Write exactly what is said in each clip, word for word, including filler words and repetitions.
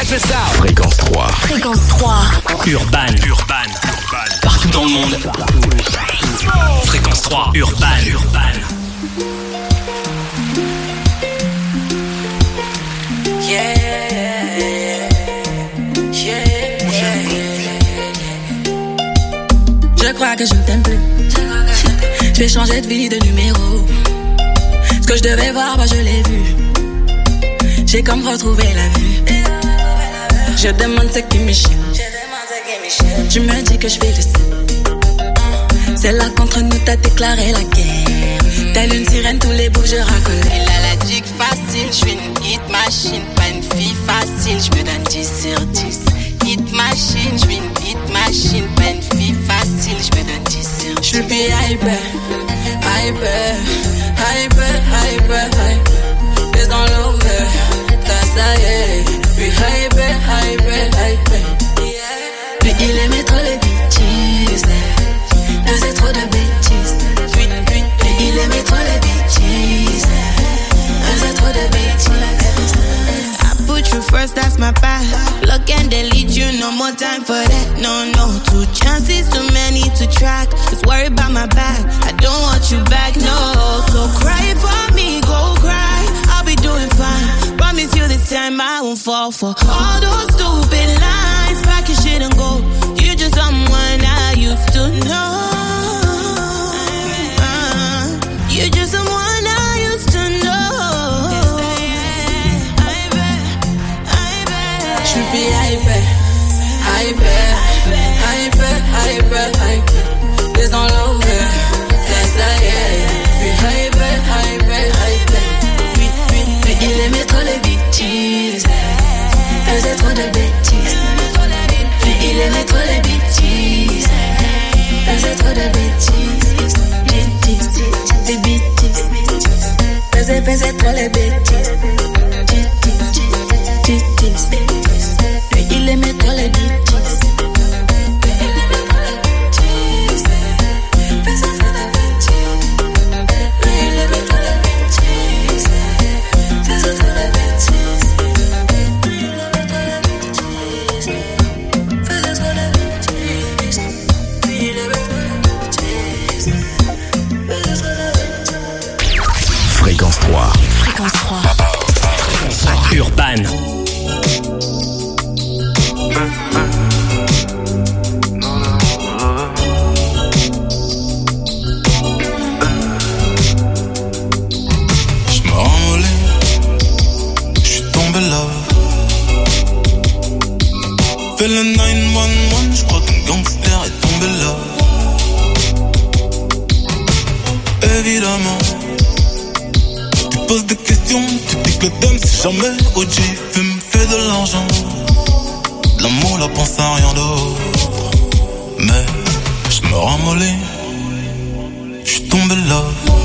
this out. Fréquence trois. Fréquence trois. Urban. Urban. Partout dans le monde. Fréquence trois. Urban. Urban. Yeah. Yeah. Je crois que je ne t'aime plus. Je vais changer de vie, de numéro. Ce que je devais voir, bah je l'ai vu. J'ai comme retrouvé la vue. Je demande ce qui m'échappe. Tu me dis que je fais le seul. C'est là qu'entre nous t'as déclaré la guerre. Telle une sirène, tous les bouts je racole. Elle a la dick facile, je suis une hit machine. Pas une fille facile, je me donne dix sur dix. Hit machine, je suis une hit machine. Pas une fille facile, je me donne dix sur dix. Je suis hyper, hyper, hyper, hyper, hyper. It's all over, that's ça y est. Puis hyper, hyper, hyper. Puis il aimait trop les bêtises. Faisait trop de bêtises. Puis, puis, puis il aimait trop les bêtises. Faisait trop de bêtises. I put you first, that's my path. Look and delete you, no more time for that. No, no, two chances, too many to track. Just worry about my back, I don't want you back, no. So cry for me, go cry, I'll be doing fine. Promise you this time I won't fall for all those stupid lines. Pack your shit and go, you're just someone I used to know. uh, You're just someone I used to know. J'suis hyper, hyper, hyper, hyper, hyper. It's all over, that's ça y est. Puis hyper, hyper, hyper. Puis, puis, puis il aimait trop les bêtises. Faisait trop de bêtises. Puis il aimait trop les bêtises. Faisait trop de bêtises. Bêtises, des bêtises. Faisait, faisait trop les bêtises. Bêtises, bêtises. Puis il aimait trop les bêtises. Fréquence trois. Fréquence trois. Urban. J'me renvolais, j'suis tombé là. Fais le neuf un un, j'crois qu'un gangster est tombé là. Évidemment, tu poses des questions, tu dis que le thème c'est jamais O G. Fume, fait de l'argent, de l'amour, la pense à rien d'autre. Mais j'me ramollis, j'suis tombé là.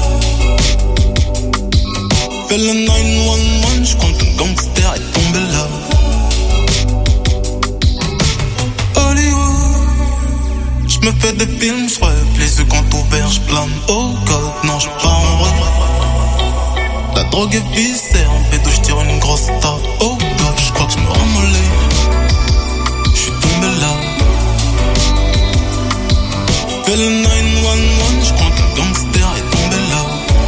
Fais le neuf un un, j'crois qu'un gangster est tombé là. J'me fais des films, j'rêve, les yeux quand ouverts, j'plane. Oh God, non j'pars en vrai. La drogue est viscère, en pédo j'tire une grosse tarte. Oh God, j'crois que j'me ramollis. J'suis tombé là. Fais le neuf un un, j'crois qu'un gangster est tombé là.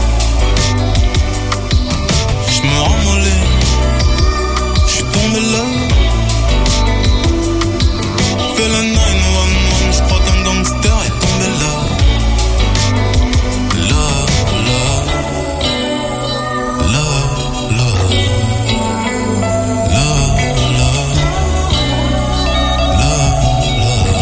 J'me ramollis. J'suis tombé là. Fais le neuf un un, j'crois qu'un gangster est tombé là. Là, là. Là, là. Là, là. Là, là.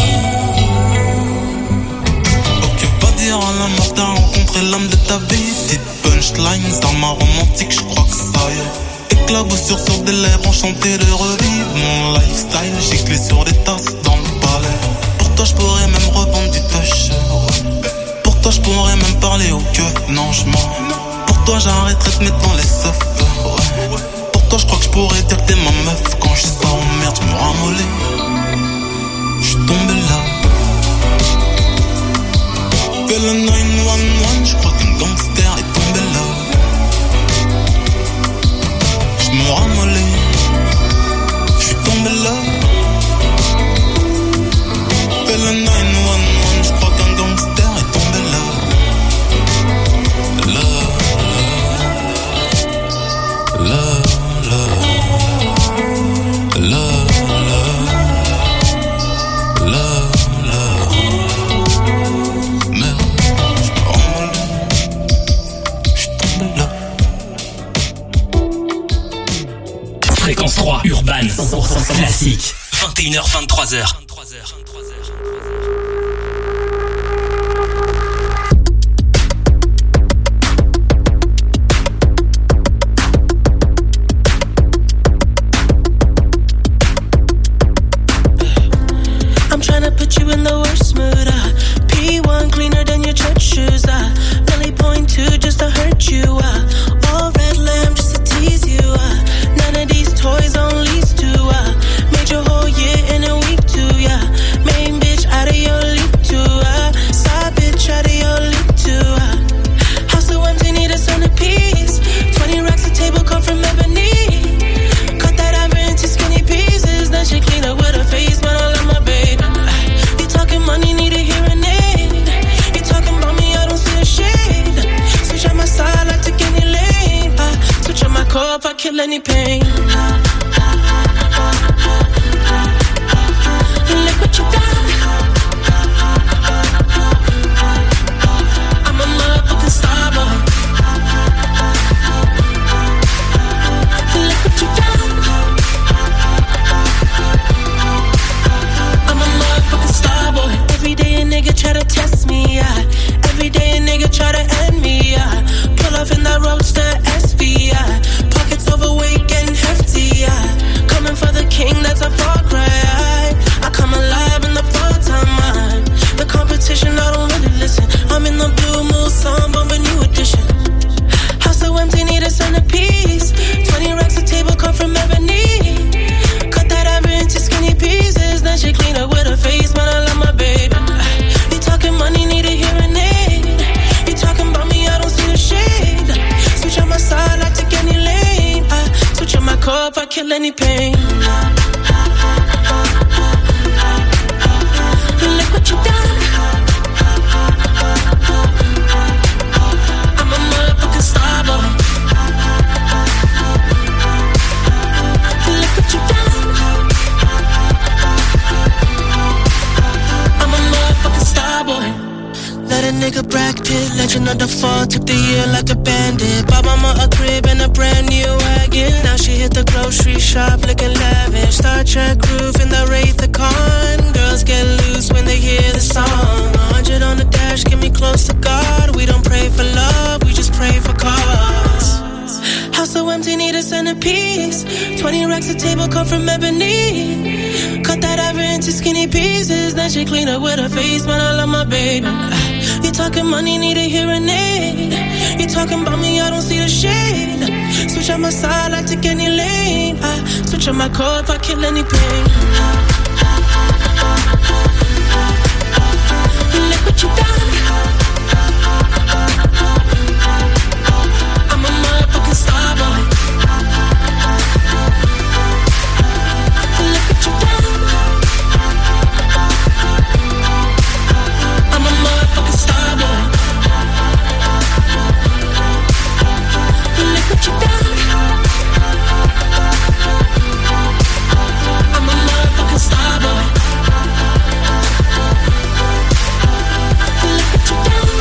Ok, va dire à la mort, t'as rencontré l'âme de ta vie. Petite punchline, arme romantique, j'crois que ça y est. Éclaboussure sur des lèvres, enchanté de revivre mon lifestyle. J'ai clé sur des tasses dans le palais. Pour toi j'pourrais même revendre du touch, ouais. Pour toi j'pourrais même parler au keuf, non j'mens. Pour toi j'arrêterais de mettre dans les seufs, ouais. Pour toi j'crois que j'pourrais dire que t'es ma meuf. Quand j'suis ça en merde j'me ramollis. J'suis tombé là. Fais le neuf un un, j'crois qu'un gangster est tombé là. J'me ramollis. J'suis tombé là. Fais le neuf un un, j'crois qu'un gangster est tombé là. Là, là, là, là, là, là, là, là. Merde, j'suis tombé là. Fréquence trois, Urban, cent pour cent classique. vingt et une heures, vingt-trois heures. I'm tryna put you in the worst mood, uh. P one cleaner than your church shoes, uh. Belly point two just to hurt you, uh. All red lamb just to tease you, uh. None of these toys on lease to, uh. Made your whole year in a week too, yeah. Main bitch out of your league too, uh. Side bitch out of your league too, uh. House so empty, need a centerpiece. Twenty racks a table come from ebony. Cut that ever into skinny pieces. Then she clean up with her face, but I love my baby. You talking money, need a hearing aid. You talking about me, I don't see a shade. Switch on my side, I take any lane. I switch on my core if I kill any pain. Look what you done. I'm a motherfucking star boy. Look what you done. I'm a motherfucking star boy. Every day a nigga try to test me, yeah. Every day a nigga try to end me, yeah. Pull off in that roadster S V, yeah. Pockets overweight, getting hefty, yeah. Coming for the king, that's a far cry. I come alive in the fall time, man. The competition, I don't really listen. I'm in the blue mood, song, bumping new edition. House so empty, need a centerpiece. Twenty racks a table come from ebony. Cut that ever into skinny pieces. Then she clean up with her face, but I love my baby. You talking money, need a hearing aid. You talking about me, I don't see the shade. Switch on my side, I take any lane. I switch on my core if I kill any pain. Look what you done. I'm a motherfucking star boy. Look what you done. I'm a motherfucking star boy. Let a nigga Brad Pitt, legend of the fall, took the year like a bandit. Bought mama a crib and a brand new wagon. Now she hit the grocery shop looking lavish. Star Trek roof in the Wraith the Con. Girls get loose when they hear the song. A hundred on the dash, get me close to God. We don't pray for love, we just pray for cause. House so empty, need a centerpiece. Twenty racks a table come from ebony. Cut that ever into skinny pieces. Then she clean up with her face, but I love my baby. You talking money, need a hearing aid. You talking about me, I don't see the shade. Switch on my side, I take any lane. I switch on my core if I kill any pain. Look what you done. I'm a motherfucking star boy. Look what you done. I'm a motherfucking star boy. Look what you done. I'm a motherfucking star boy. Look what you done.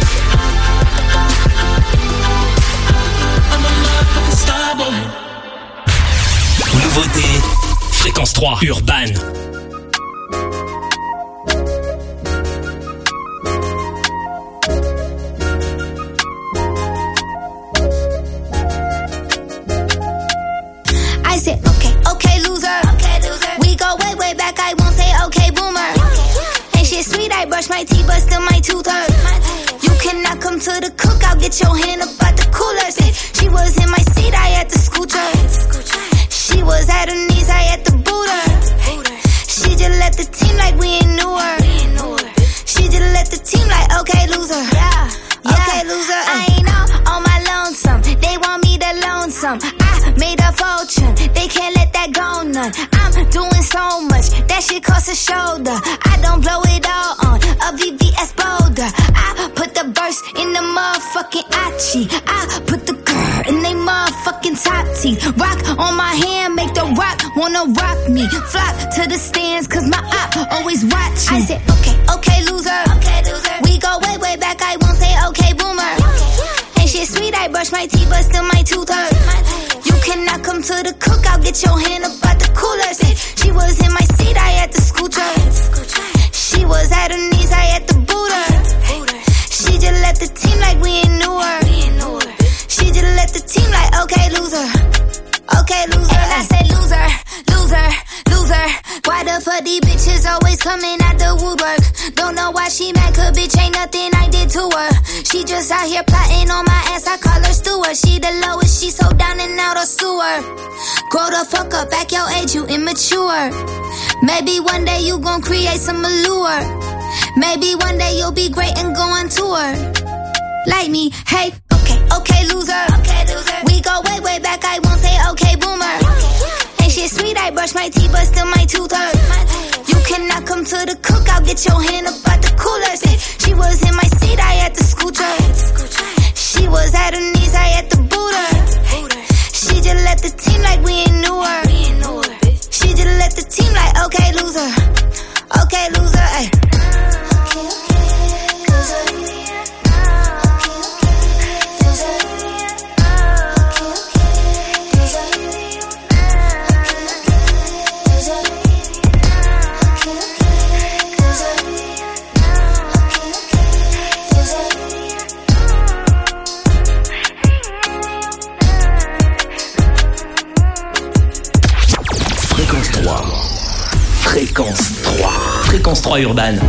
I'm a motherfucking star boy. Nouveauté, Fréquence trois, Urban. I said, okay, okay, loser. Okay, loser. We go way, way back. I won't say okay, boomer. Okay. Ain't shit sweet. I brush my teeth, but still my tooth hurt. You cannot come to the cookout. Get your hand up out the cooler. Say, she was in my seat. I had to scoot her. She was at her knees. I had to boot her. She just let the team like we ain't knew her. She just let the team like, okay, loser. Yeah, yeah. Okay, loser. I ain't out on my lonesome. They want me to lonesome. I made a fortune. They can't let that go none. I'm doing so much, that shit costs a shoulder. I don't blow it all on a V V S Boulder. I put the verse in the motherfucking Achi. I put the grrr in they motherfucking top teeth. Rock on my hand, make the rock wanna rock me. Flock to the stands, cause my op always watching. I said, okay, okay, loser. Okay, loser. We go way, way back, I won't say okay, boomer. Yeah. Ain't shit sweet, I brush my teeth, but still my tooth hurt. You cannot come to the cookout, get your hand up out the cooler. Say, she was in my seat, I had to scoot her. She was at her knees, I had to boot her. She just left the team like we ain't knew her. She just left the team like, okay, loser. Okay, loser. And I said loser, loser, loser. Why the fuck these bitches always coming out the woodwork? Don't know why she mad, cause bitch ain't nothing I did to her. She just out here plotting on my ass, I call her steward. She the lowest, she so down and out of sewer. Grow the fuck up, back your age, you immature. Maybe one day you gon' create some allure. Maybe one day you'll be great and go on tour. Like me, hey, okay, okay, loser. Okay, loser. We go way, way back, I won't say okay, boomer. Yeah. Ain't shit sweet, I brush my teeth, but still my tooth hurt. You cannot come to the cookout, get your hand up out the cooler. Say, she was in my seat, I had to scoot her. She was at her knees, I had to boot her. She just left the team like we ain't knew her. She just left the team like, okay, loser. Okay, loser, ay. Fréquence trois. Fréquence trois. Fréquence trois urbaine.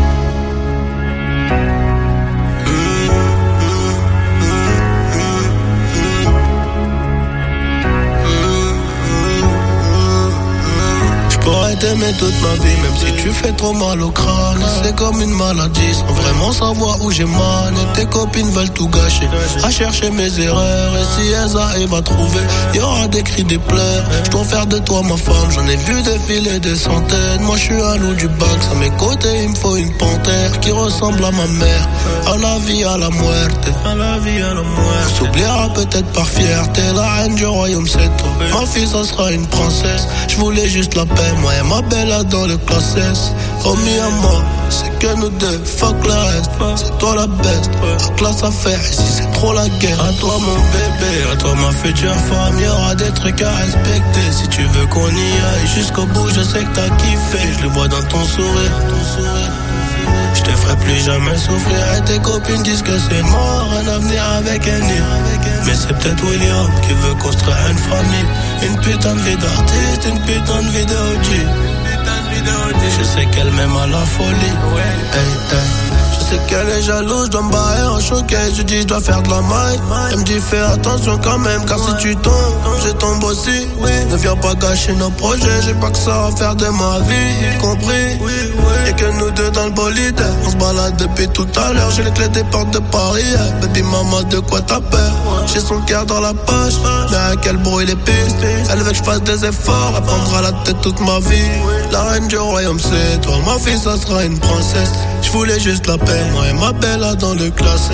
J'pourrais t'aimer toute ma vie, même si tu fais trop mal au crâne. C'est comme une maladie, sans vraiment savoir où j'ai mal. Et tes copines veulent tout gâcher, à chercher mes erreurs. Et si elles arrivent à trouver, y'aura des cris, des pleurs. J'dois faire de toi ma femme, j'en ai vu défiler des centaines. Moi j'suis un loup du bac, à mes côtés il me faut une panthère qui ressemble à ma mère. À la vie, à la muerte, à la vie, à la muerte. S'oubliera peut-être par fierté, la reine du royaume c'est toi. Ma fille ça sera une princesse, j'voulais juste la paix. Moi et ma belle dans le classe S. Oh mi à moi, c'est que nous deux, fuck le reste. C'est toi la best, la classe à faire. Ici c'est trop la guerre. À toi mon bébé, à toi ma future femme. Y'aura des trucs à respecter. Si tu veux qu'on y aille jusqu'au bout, je sais que t'as kiffé. Je le vois dans ton sourire, ton sourire. Je te ferai plus jamais souffrir. Et tes copines disent que c'est mort, un avenir avec un nid. Mais c'est peut-être William qui veut construire une famille. Une putain de vie d'artiste, une putain de vie de O G. Je sais qu'elle m'aime à la folie. Hey, hey. Je sais qu'elle est jalouse, je dois me barrer en showcase. Je dis je dois faire de la maille. Elle me dit fais attention quand même, car si tu tombes, je tombe aussi. Ne viens pas gâcher nos projets, j'ai pas que ça à faire de ma vie, compris. Y'a que nous deux dans le bolide, on se balade depuis tout à l'heure. J'ai les clés des portes de Paris. Baby maman, de quoi t'as peur? J'ai son cœur dans la poche, mais à quel bruit les pistes. Elle veut que je fasse des efforts, elle prendra la tête toute ma vie. La reine du royaume c'est toi, ma fille ça sera une princesse. Je voulais juste la paix, moi et ma belle là dans le classé.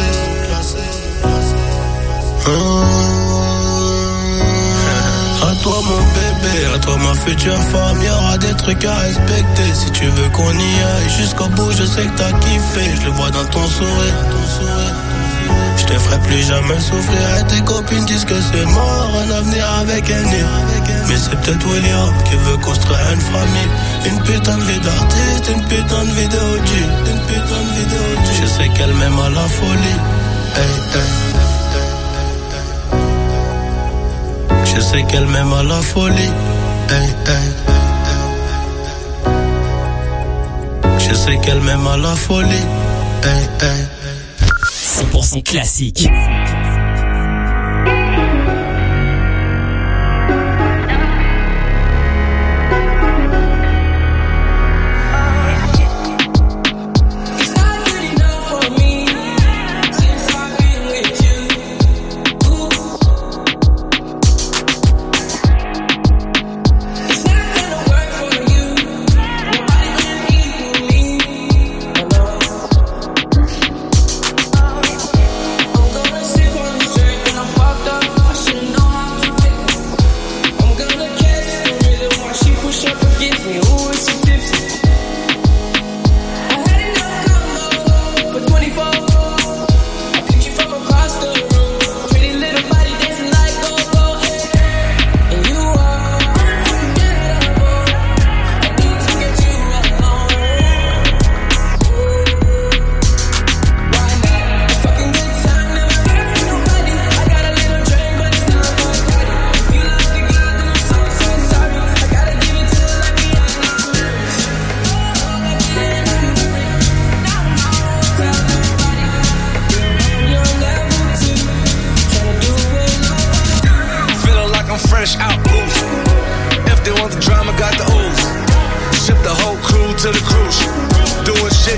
Mmh. À toi mon bébé, à toi ma future femme. Y'aura des trucs à respecter. Si tu veux qu'on y aille jusqu'au bout, je sais que t'as kiffé. Je le vois dans ton sourire, ton sourire. Je te ferai plus jamais souffrir. Et tes copines disent que c'est mort, un avenir avec un nid. Mais c'est peut-être William qui veut construire une famille. Une putain de vie d'artiste, une putain de vie de O G. Une putain de vie de O G. Je sais qu'elle m'aime à la folie. Hey, hey. Je sais qu'elle m'aime à la folie. Hey, hey. Je sais qu'elle m'aime à la folie. Hey, hey. cent pour cent classique.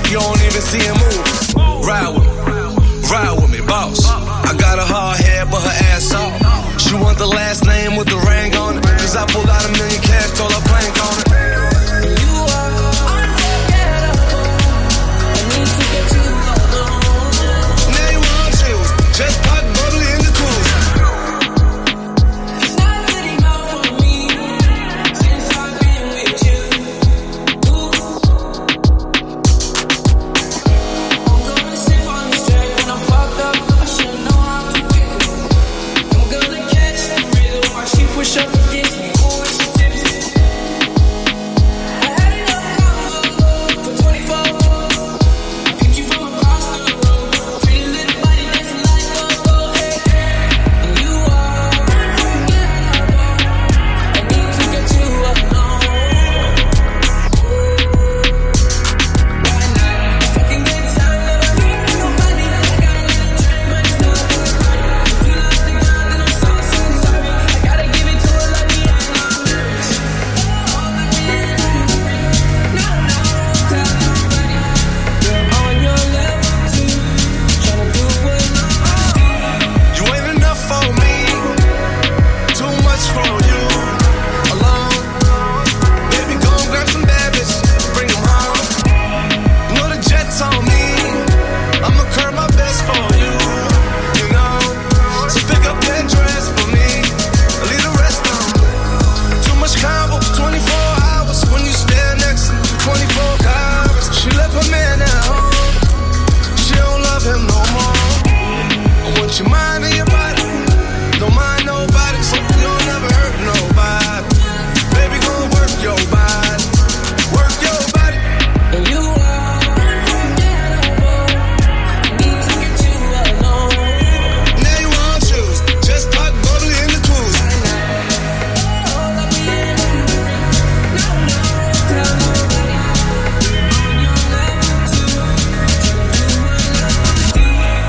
you don't even see him move. Ride with me, ride with me, boss. I got a hard head, but her ass off. She want the last name with the ring on it. Cause I pulled out a million cash, told her plank on it. You are unforgettable. I need to get you alone. Now you want to, just pop bubbly in the cool. It's not good enough for me since I've been with you. Ooh. I'm gonna sip on this track when I'm fucked up. I should know how to pick it. I'm gonna catch the rhythm while she push up against me. Ooh, she tipsy. I had enough combo for twenty-four. I picked you from across the road. Pretty little body dancing like a go. Hey, and you are unforgettable. I need to get you alone. Right now, fucking good time, never leave nobody. I got a little trip, but it's not a party. If you love the girl, then I'm so, so sorry. I gotta give it to her like me, I'm not nervous. Oh, let me in. No, no, tell nobody. You're on your level too, tryna do what I do. You ain't enough for me, too much for you. Alone, baby, go and grab some bad bitches, bring them home. You know the jet's on me, I'ma curb my best for you. You know, so pick up that dress for me, leave the rest on me. Too much combo, twenty-four hours when you stand next to twenty-four hours. She left her man at home, she don't love him no more. I want your mind and your body, don't mind nobody, so you don't never hurt nobody. Baby, go work your body, work your body. And you are unforgettable. I need to get you alone. Now you want you, just pop bubbly in the cool. Oh, let me in. No, no, tell nobody. On your level too, tryna do what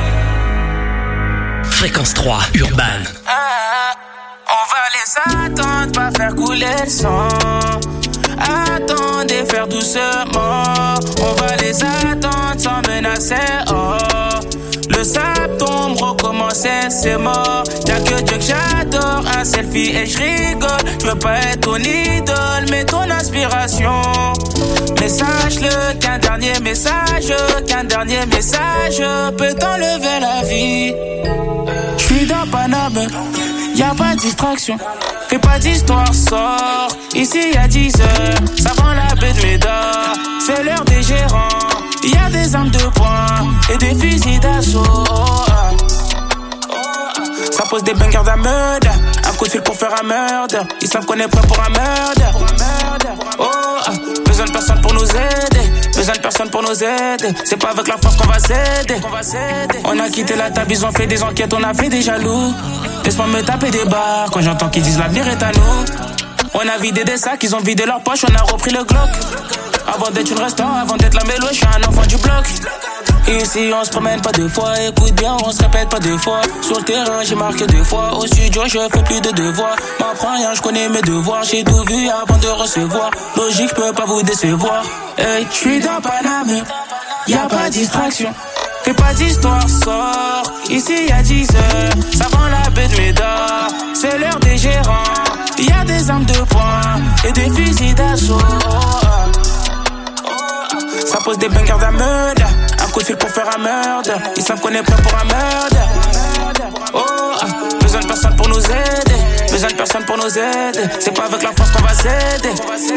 I do. Fréquence trois, Urban. Ah, on va les attendre, pas faire couler le sang. Attendez, faire doucement. On va les attendre sans menacer. Oh, le sable tombe, recommencer, c'est mort. Y'a que Dieu que j'adore, un selfie et je rigole. Je veux pas être ton idole, mais ton inspiration. Mais sache-le qu'un dernier message, qu'un dernier message peut t'enlever la vie. J'suis dans Paname, y'a pas de distraction. Fais pas d'histoire, sors. Ici y'a dix heures, ça vend la baie de Médard. C'est l'heure des gérants. Y'a des armes de poing et des fusils d'assaut. Oh, ah. Oh, ah. Ça pose des bangers d'un meurtre. Un coup de fil pour faire un meurtre. Ils savent qu'on est prêt pour un meurtre. Oh, ah. Besoin de personne pour nous aider. Besoin de personne pour nous aider. C'est pas avec la force qu'on va s'aider. On a quitté la table, ils ont fait des enquêtes, on a fait des jaloux. Laisse-moi me taper des barres quand j'entends qu'ils disent l'avenir est à nous. On a vidé des sacs, ils ont vidé leurs poches, on a repris le Glock. Avant d'être une restant, avant d'être la mélo, je suis un enfant du bloc. Ici on se promène pas deux fois, écoute bien, on se répète pas deux fois. Sur le terrain j'ai marqué deux fois, au studio je fais plus de devoirs. M'apprends rien, je connais mes devoirs, j'ai tout vu avant de recevoir. Logique, je peux pas vous décevoir. Hey, je suis dans Paname, y'a pas de distraction. Fais pas d'histoire, sors. Ici y'a dix heures, ça vend la baie de Médard. C'est l'heure des gérants. Y'a des armes de poing et des fusils d'assaut. Oh, ah. Oh, ah. Ça pose des bangers d'un meurtre. Un coup de fil pour faire un meurtre. Ils savent qu'on est prêt pour un meurtre. Oh, ah. Besoin de personne pour nous aider. Besoin de personne pour nous aider. C'est pas avec la force qu'on va s'aider.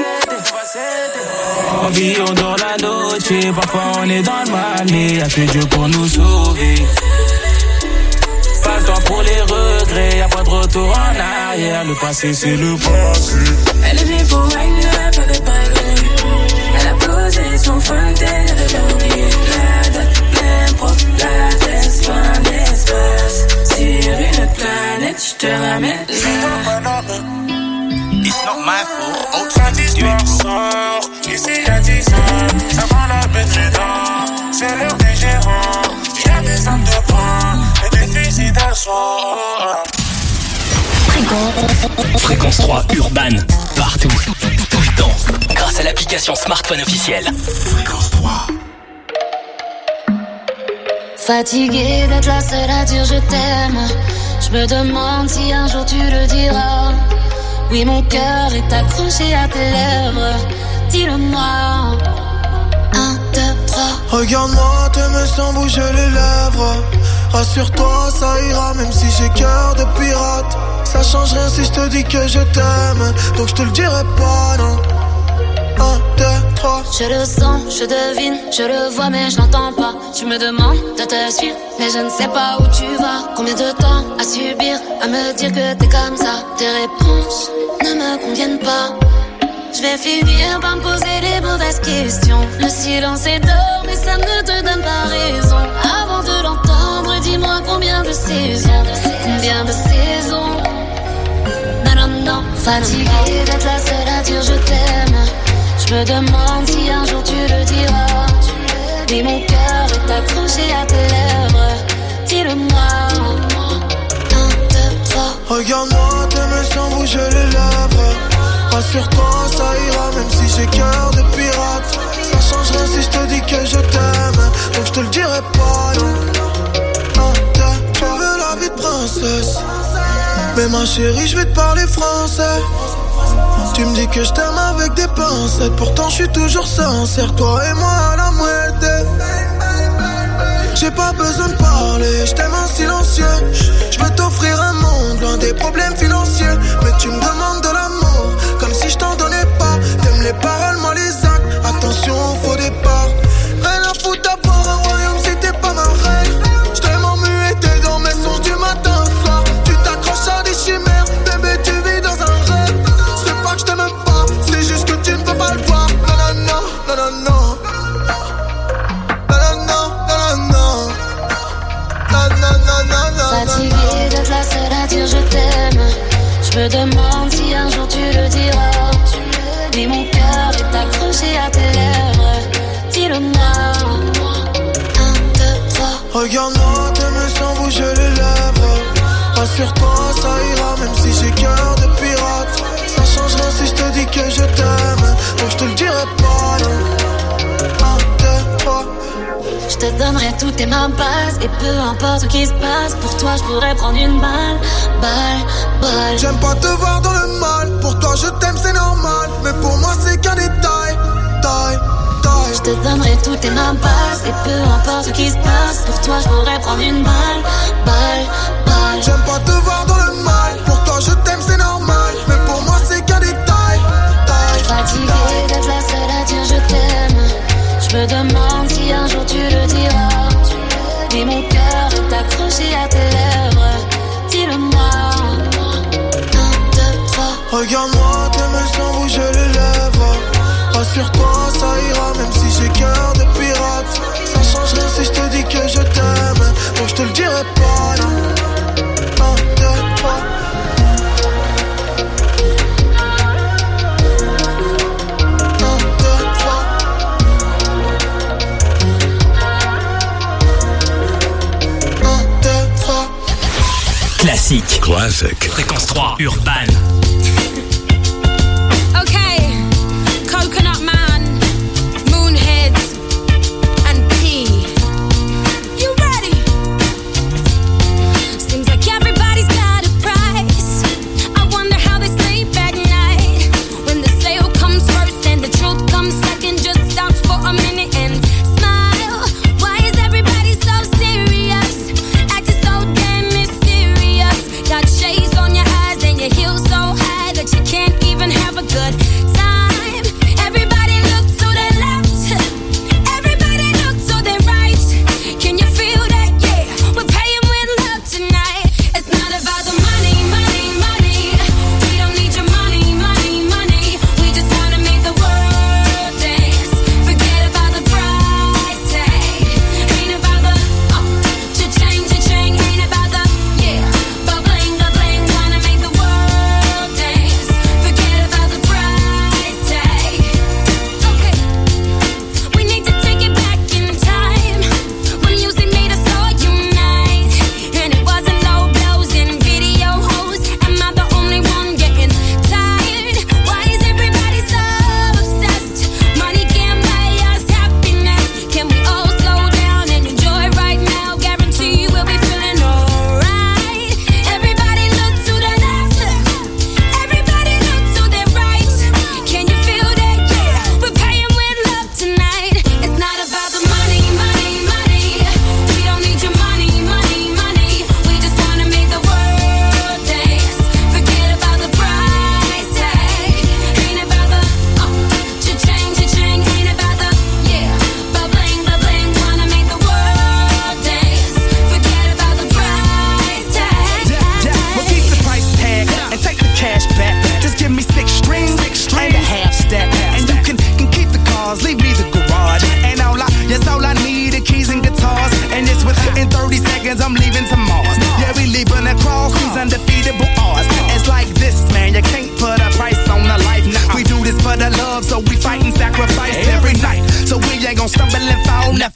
On vit, on dort la noche. Parfois on est dans le mal, mais y'a que Dieu pour nous sauver. Pas le temps pour les regrets, y'a pas de retour en arrière. Le passé c'est le passé. Elle est venue pour wine up avec Paris. Elle a posé son fontaine, elle avait oublié la date. L'impro, la laisse, pas un espace. Sur une planète, j'te ramène là. It's not my fault, oh, try to do it, bro. Ici y'a dix ans, ça vend la baie de Médard. C'est l'heure des gérants. Y'a des armes de poing et des fusils d'assaut. Fréquence trois Urban, partout, tout le temps, grâce à l'application smartphone officielle. Fréquence trois. Fatiguée d'être la seule à dire je t'aime. Je me demande si un jour tu le diras. Oui, mon cœur est accroché à tes lèvres. Dis-le-moi. Un, deux, trois. Regarde-moi, t'aimes sans bouger les lèvres. Rassure-toi, ça ira même si j'ai cœur de pirate. Ça change rien si je te dis que je t'aime. Donc je te le dirai pas, non. Un, deux, trois. Je le sens, je devine, je le vois mais je n'entends pas. Tu me demandes de te suivre, mais je ne sais pas où tu vas. Combien de temps à subir, à me dire que t'es comme ça. Tes réponses ne me conviennent pas. Je vais finir par me poser les mauvaises questions. Le silence est d'or mais ça ne te donne pas raison. Avant de l'entendre, dis-moi combien de saisons. Combien de saisons. Non, non, non. Fatiguée d'être la seule à dire je t'aime. Je me demande si un jour tu le diras. Oui, mon cœur est accroché à tes lèvres. Dis-le-moi. Un, deux, trois. Regarde-moi, t'aimes sans bouger les lèvres. Rassure-toi, ça ira même si j'ai cœur de pirate. Ça change rien si je te dis que je t'aime. Donc je te le dirai pas, non. Un, deux, tu veux la vie de princesse. Mais ma chérie, je vais te parler français. Tu me dis que je t'aime avec des pincettes. Pourtant je suis toujours sincère, toi et moi à la moitié. J'ai pas besoin de parler, je t'aime en silencieux. Je veux t'offrir un monde loin des problèmes financiers. Mais tu me demandes de l'amour, comme si je t'en donnais pas. T'aimes les paroles, moi les actes. Attention au faux départ. Rien à foutre d'avoir un royaume si t'es pas ma reine. Je t'aime en muet, t'es dans mes songes du matin au soir. Tu t'accroches à des chimères, bébé tu vis dans un rêve. C'est pas que je t'aime pas, c'est juste que tu ne peux pas le voir. Non, non, non, non, non, non. Fatiguée d'être la seule à dire je t'aime. Je me demande si un jour tu le diras. Mais mon cœur est accroché à tes lèvres. Dis-le-moi. Un, deux, trois. Regarde-moi, t'aimes sans bouger les lèvres. Rassure-toi, ça ira même si j'ai cœur de pirate. Ça change rien si je te dis que je t'aime. Donc je te le dirai pas, non. Un, deux, trois. Je te donnerai toutes tes mains basses. Et peu importe ce qui se passe, pour toi je pourrais prendre une balle. Balle, balle. J'aime pas te voir dans le mal. Pour toi je t'aime c'est normal. Mais pour moi c'est qu'un détail. Taille, taille. Je te donnerai toutes tes mains basses. Et peu importe ce qui se passe, pour toi je pourrais prendre une balle. Balle, balle. J'aime pas te voir dans le mal. Pour toi je t'aime c'est normal. Mais pour moi c'est qu'un détail. Taille, fatiguée d'être la seule à dire je t'aime. Je me demande si un jour tu le diras. Mais mon cœur est accroché à tes lèvres. Dis-le-moi. Un, deux, trois. Regarde-moi, t'aimes sans bouger les lèvres. Rassure-toi, ça ira même si j'ai cœur de pirate. Ça change rien si je te dis que je t'aime. Donc je te le dirai pas, non. Un, deux, trois. Classique. Classic. Fréquence trois, Urban. Okay, Coconut Man, Moonheads, and P. You ready? Seems like everybody's got a price. I wonder how they sleep at night. When the sale comes first and the truth comes second, just stop for a minute and smile. Why is everybody so serious? Acting so damn mysterious. Got shades on your eyes and your heels so high that you can't even have a good time. Everybody look to the left, everybody look to the right. Can you feel that? Yeah, we're paying with love tonight. It's not about the money, money, money. We don't need your money, money, money. We just wanna make the world dance. Forget about the price tag. Ain't about the uh, cha-ching, cha-ching. Ain't about the yeah, but bling, but bling. Wanna make the world dance. Forget about the price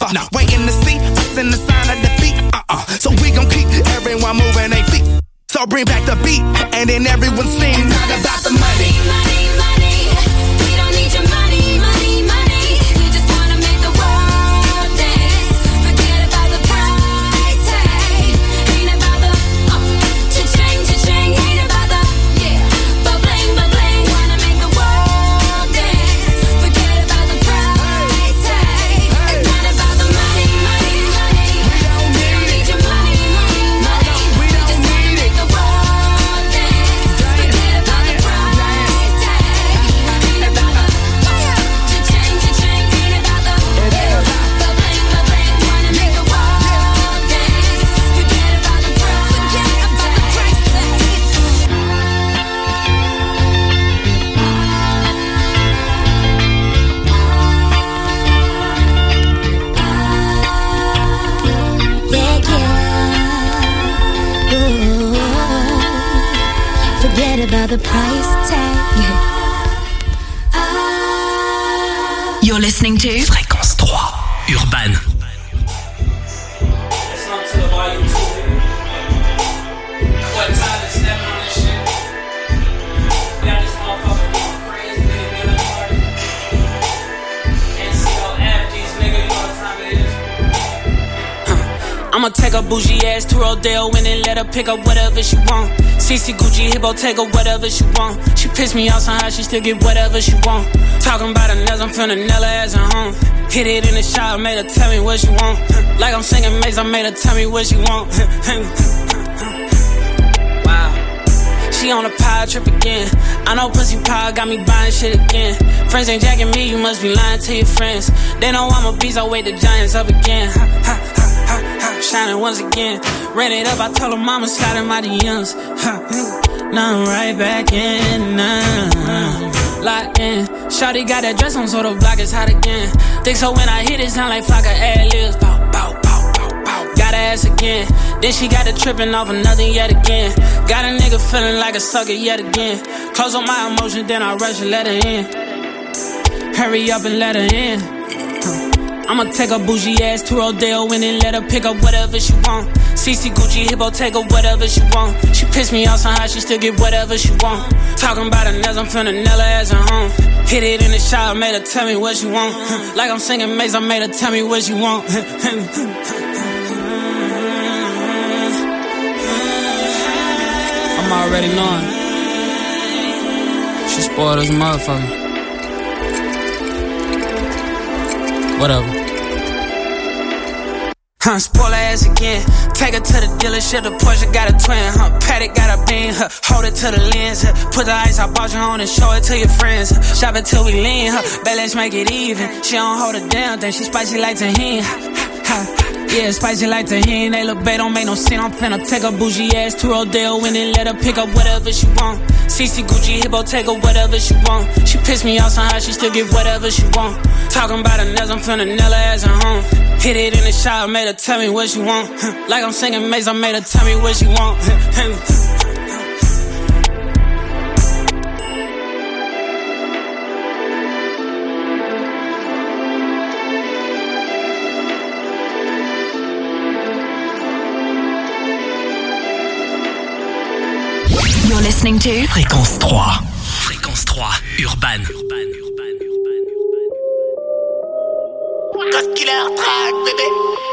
Uh, no. Waiting to see us in the sign of defeat. Uh-uh. So we gon' keep everyone moving their feet. So bring back the beat, and then everyone sings. It's not about the money. Money, money, we don't need your money, money, money. We just wanna make the world dance. Forget about the price tag. Ain't about the uh, cha-ching, cha-ching. Ain't about the yeah, but bling, but bling. Wanna make the world dance. Forget about the price tag. It's not about the money, money, money. We don't need your money, money, money. We just wanna make the world dance. Forget about the price tag. Ain't about the cha-ching, cha-ching. Ain't about the yeah, but bling, but bling. Wanna make the world dance. Forget about the price Yeah, yeah. Ooh. Forget about the price tag. You're listening to Fréquence trois, Urban. What time is stepping on this shit? Got this motherfucker going crazy, nigga, Miller Party. N C O F, these nigga, you know what time it is. I'ma take a bougie ass to Rodeo and then let her pick up whatever she want. C C Gucci Hippo, take her whatever she want. She pissed me off somehow, she still get whatever she want. Talking about her nails, I'm finna nail her ass at home. Hit it in the shower, made her tell me what she want. Like I'm singing Maze, I made her tell me what she want. Wow. She on a power trip again. I know pussy power got me buying shit again. Friends ain't jacking me, you must be lying to your friends. They know I'm a beast, I wake the giants up again. Ha, ha, ha, ha, ha. Shining once again. Ran it up, I told her mama slide in my D Ms. Ha, now I'm right back in, now locked in. Shawty got that dress on so the block is hot again. Think so when I hit it sound like Flocka ad-libs. Bow, bow, bow, bow, bow. Got her ass again. Then she got the tripping off of nothing yet again. Got a nigga feeling like a sucker yet again. Close on my emotion, then I rush and let her in. Hurry up and let her in. I'ma take a bougie ass to Rodeo and then let her pick up whatever she want. C C Gucci Hippo, take her whatever she want. She pissed me off somehow, she still get whatever she want. Talking about her nails, I'm finna nail her ass at home. Hit it in the shower, made her tell me what she want. Like I'm singing Maze, I made her tell me what she want. I'm already knowing. She spoiled as a motherfucker. Whatever. Huh, spoil her ass again. Take her to the dealership, the Porsche got a twin, huh? Paddock got a beam, huh? Hold it to the lens, huh? Put the ice I bought you on and show it to your friends, huh? Shop it till we lean, huh? Bet let's make it even. She don't hold it down, think she spicy like tahini, ha, ha. Yeah, spicy like tahini. They look bad, don't make no sense. I'm finna take a bougie ass to Rodeo and then let her pick up whatever she want. C C Gucci Hippo, take her whatever she want. She pissed me off somehow, she still get whatever she want. Talking about her nails, I'm finna nail her ass at home. Hit it in the shower, made her tell me what she want. Like I'm singing Maze, I made her tell me what she want. You're listening to Fréquence trois. Fréquence trois, Urban. Urban, Urban, Urban, Urban. Cause killer track, bébé.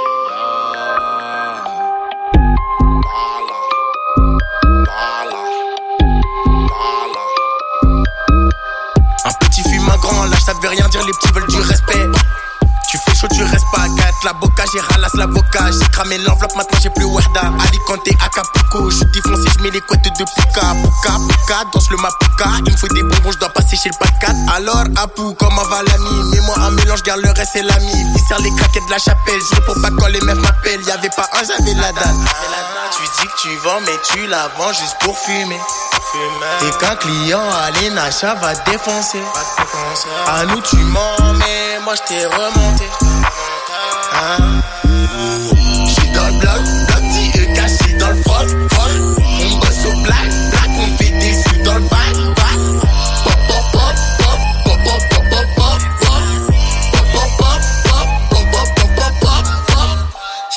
Un petit fume, un grand lâche, ça veut rien dire, les petits veulent du respect. Tu fais chaud, tu restes pas à quatre. La boca, j'ai ralasse l'avocat. J'ai cramé l'enveloppe, maintenant j'ai plus Wahda. Alicante, Acapulco. Je suis défoncé, je mets les couettes de Puka. Puka, Puka, danse le Mapuka. Il me faut des bonbons, je dois passer chez le P quatre. Alors, Apu, comment va l'ami? Mets-moi un mélange, garde le reste, c'est l'ami. Il sert les craquettes de la chapelle. Je réponds pas quand les meufs m'appellent. Y'avait pas un, j'avais la dalle. Tu dis que tu vends, mais tu la vends juste pour fumer. T'es qu'un client, allez, Nacha va défoncer. À nous, tu mens, mais moi, je t'ai remonté. Hein? J'suis dans le bloc, bloc dit E K, j'suis dans le froc, froc. On bosse au black, black, on fait des sous dans le bac, bac. Pop, pop, pop, pop, pop, pop, pop, pop, pop, pop, pop, pop, pop, pop, pop, pop, pop, pop.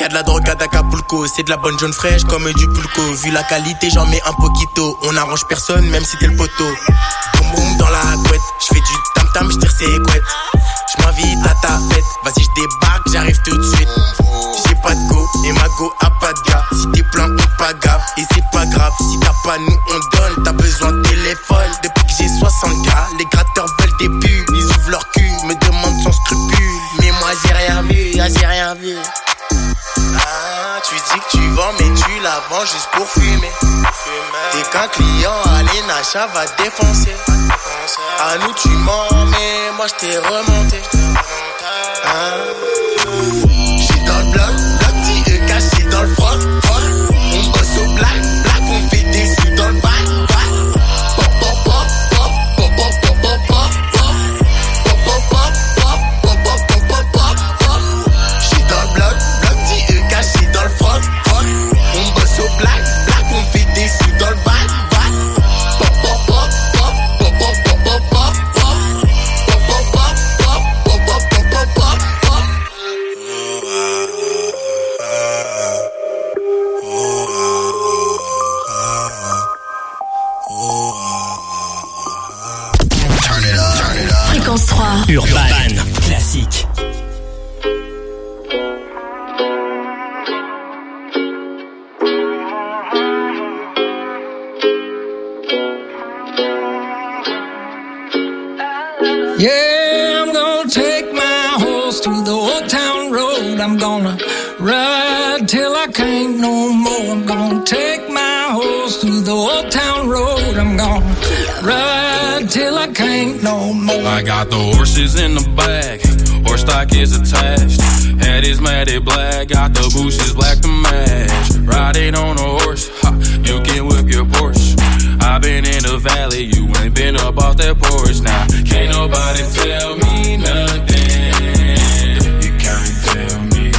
Y'a de la drogue à d'Acapulco, c'est de la bonne jaune fraîche comme du pulco. Vu la qualité, j'en mets un poquito. On n'arrange personne, même si t'es le poteau. Boum boum dans la couette, j'fais du tam tam, j'tire ses couettes. J'm'invite à ta fête, vas-y j'débarque, j'arrive tout de suite. J'ai pas de go, et ma go a pas de gars. Si t'es plein, on pas gaffe, et c'est pas grave. Si t'as pas, nous on donne, t'as besoin de téléphone. Depuis que j'ai soixante gars, les gratteurs veulent des pubs. Ils ouvrent leur cul, me demandent sans scrupule. Mais moi j'ai rien vu, ah, j'ai rien vu. Ah, tu dis que tu vends, mais tu la vends juste pour fumer. T'es qu'un client, allez, Nacha va défoncer. À nous tu mens, mais moi je t'ai remonté. Ah. J'suis dans le bloc, bloc petit E caché dans le froc, froc. On bosse au black, black, on fait des sous dans le bac, bac. Pop, pop, pop, pop, pop, pop, pop, pop, pop, pop. Pop, pop, pop, pop, pop, pop, pop, pop, pop, pop. J'suis dans le bloc, bloc petit E caché dans le froc, froc. On bosse au black, black, on fait des sous dans le bac, bac. Pop, pop, pop, pop, pop, pop, pop, pop, pop, pop. Pop, pop, pop, pop, pop, pop, pop, pop, pop, pop. Turn it up, turn it up. Fréquence trois. Urban. Classique. Yeah, I'm gonna take my horse to the old town road. I'm gonna ride till I can't no more. I'm gonna take my horse to the old town road. I'm gonna ride till I can't no more. I got the horses in the back, horse stock is attached. Head is matted black, got the bushes black to match. Riding on a horse, ha, you can whip your Porsche. I've been in the valley, you ain't been up off that porch. Now, can't nobody tell me nothing. You can't tell me